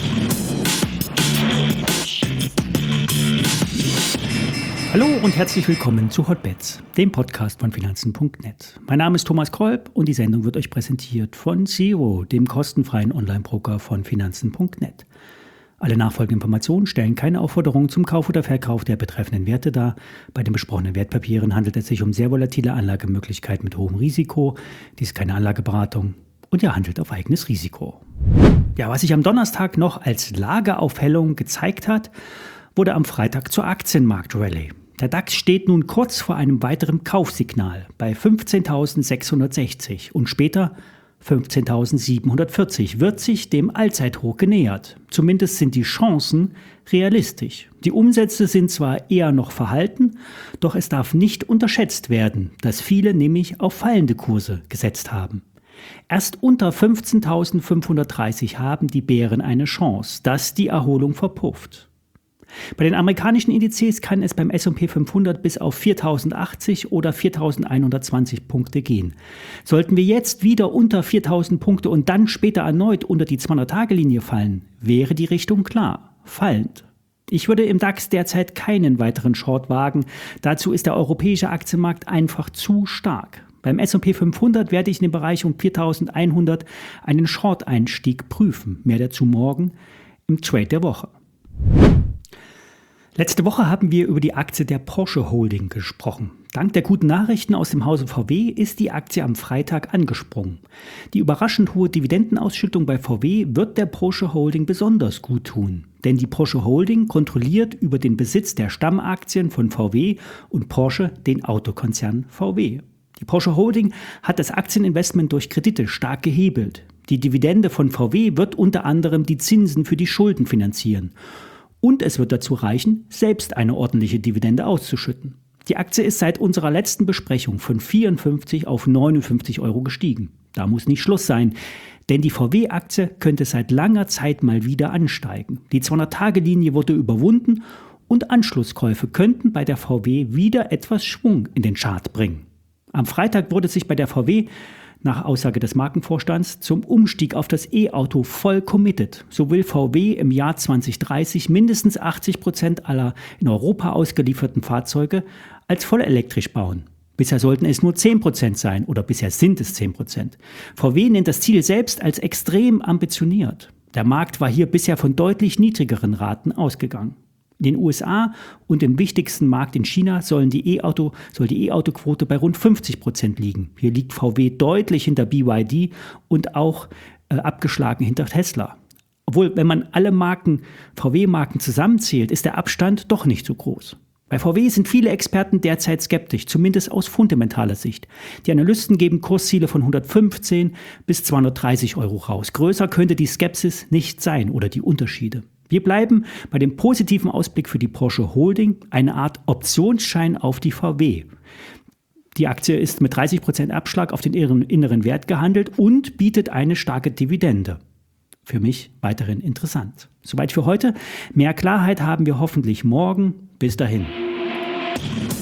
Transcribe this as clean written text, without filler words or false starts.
Hallo und herzlich willkommen zu Hotbets, dem Podcast von Finanzen.net. Mein Name ist Thomas Kolb und die Sendung wird euch präsentiert von Zero, dem kostenfreien Online-Broker von Finanzen.net. Alle nachfolgenden Informationen stellen keine Aufforderung zum Kauf oder Verkauf der betreffenden Werte dar. Bei den besprochenen Wertpapieren handelt es sich um sehr volatile Anlagemöglichkeiten mit hohem Risiko. Dies ist keine Anlageberatung und ihr handelt auf eigenes Risiko. Ja, was sich am Donnerstag noch als Lageaufhellung gezeigt hat, wurde am Freitag zur Aktienmarkt-Rallye. Der DAX steht nun kurz vor einem weiteren Kaufsignal bei 15.660 und später 15.740 wird sich dem Allzeithoch genähert. Zumindest sind die Chancen realistisch. Die Umsätze sind zwar eher noch verhalten, doch es darf nicht unterschätzt werden, dass viele nämlich auf fallende Kurse gesetzt haben. Erst unter 15.530 haben die Bären eine Chance, dass die Erholung verpufft. Bei den amerikanischen Indizes kann es beim S&P 500 bis auf 4.080 oder 4.120 Punkte gehen. Sollten wir jetzt wieder unter 4.000 Punkte und dann später erneut unter die 200-Tage-Linie fallen, wäre die Richtung klar, fallend. Ich würde im DAX derzeit keinen weiteren Short wagen, dazu ist der europäische Aktienmarkt einfach zu stark. Beim S&P 500 werde ich in dem Bereich um 4.100 einen Short-Einstieg prüfen, mehr dazu morgen im Trade der Woche. Letzte Woche haben wir über die Aktie der Porsche Holding gesprochen. Dank der guten Nachrichten aus dem Hause VW ist die Aktie am Freitag angesprungen. Die überraschend hohe Dividendenausschüttung bei VW wird der Porsche Holding besonders gut tun. Denn die Porsche Holding kontrolliert über den Besitz der Stammaktien von VW und Porsche den Autokonzern VW. Die Porsche Holding hat das Aktieninvestment durch Kredite stark gehebelt. Die Dividende von VW wird unter anderem die Zinsen für die Schulden finanzieren. Und es wird dazu reichen, selbst eine ordentliche Dividende auszuschütten. Die Aktie ist seit unserer letzten Besprechung von 54 auf 59 Euro gestiegen. Da muss nicht Schluss sein, denn die VW-Aktie könnte seit langer Zeit mal wieder ansteigen. Die 200-Tage-Linie wurde überwunden und Anschlusskäufe könnten bei der VW wieder etwas Schwung in den Chart bringen. Am Freitag wurde sich bei der VW nach Aussage des Markenvorstands zum Umstieg auf das E-Auto voll committed. So will VW im Jahr 2030 mindestens 80% aller in Europa ausgelieferten Fahrzeuge als vollelektrisch bauen. Bisher sollten es nur 10% sein oder bisher sind es 10%. VW nennt das Ziel selbst als extrem ambitioniert. Der Markt war hier bisher von deutlich niedrigeren Raten ausgegangen. In den USA und im wichtigsten Markt in China soll die E-Auto-Quote bei rund 50% liegen. Hier liegt VW deutlich hinter BYD und auch abgeschlagen hinter Tesla. Obwohl, wenn man alle VW-Marken zusammenzählt, ist der Abstand doch nicht so groß. Bei VW sind viele Experten derzeit skeptisch, zumindest aus fundamentaler Sicht. Die Analysten geben Kursziele von 115 bis 230 Euro raus. Größer könnte die Skepsis nicht sein oder die Unterschiede. Wir bleiben bei dem positiven Ausblick für die Porsche Holding, eine Art Optionsschein auf die VW. Die Aktie ist mit 30% Abschlag auf den inneren Wert gehandelt und bietet eine starke Dividende. Für mich weiterhin interessant. Soweit für heute. Mehr Klarheit haben wir hoffentlich morgen. Bis dahin.